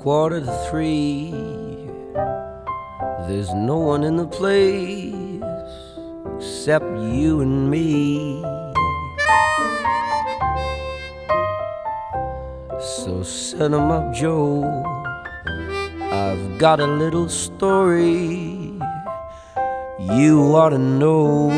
2:45. There's no one in the place except you and me. So set 'em up, Joe. I've got a little story you ought to know.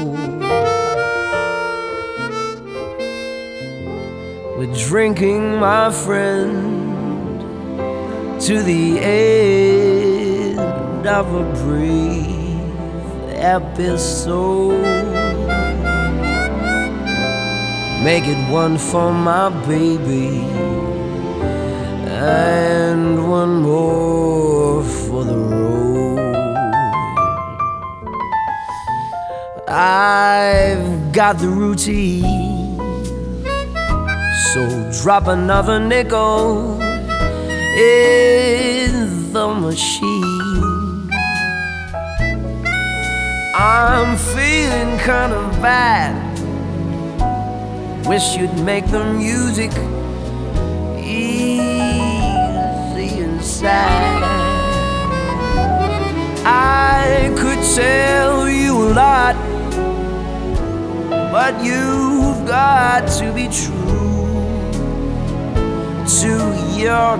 We're drinking, my friend, to the end of a brief episode. Make it one for my baby and one more for the road. I've got the routine, so drop another nickel in the machine. I'm feeling kind of bad. Wish you'd make the music easy and sad. I could tell you a lot, but you've got to be true to your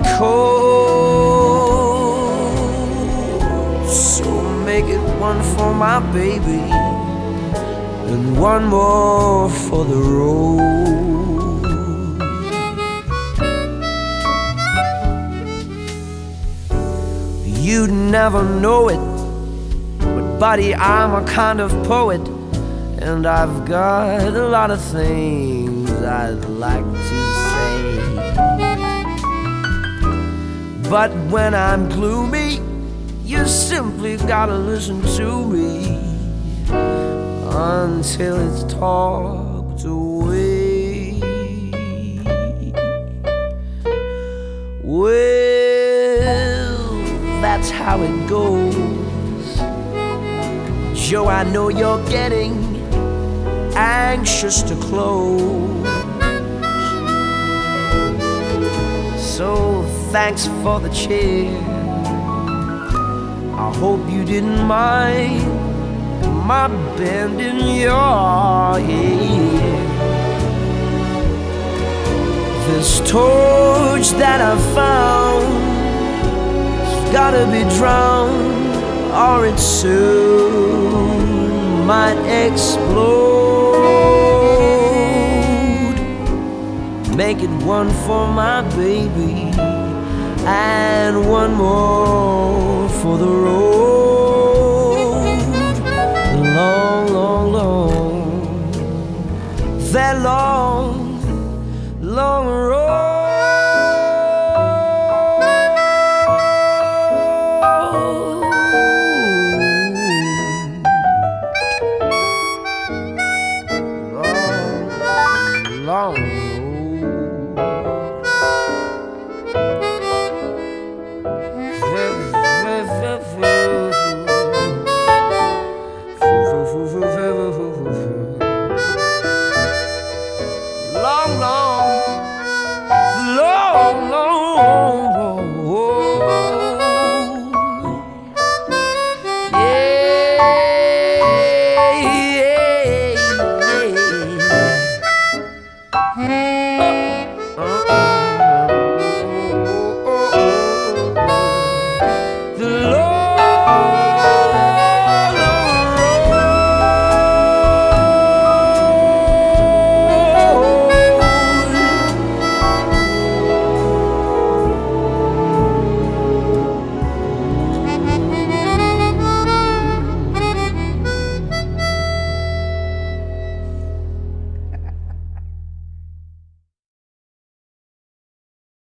code. So make it one for my baby and one more for the road. You'd never know it, but buddy, I'm a kind of poet, and I've got a lot of things I'd like to say. But when I'm gloomy, you simply gotta listen to me until it's talked away. Well, that's how it goes. Joe, I know you're getting anxious to close. So thanks for the cheer. I hope you didn't mind my bend in your ear. This torch that I found has gotta be drowned, or it soon might explode. Make it one for my baby and one more for the road.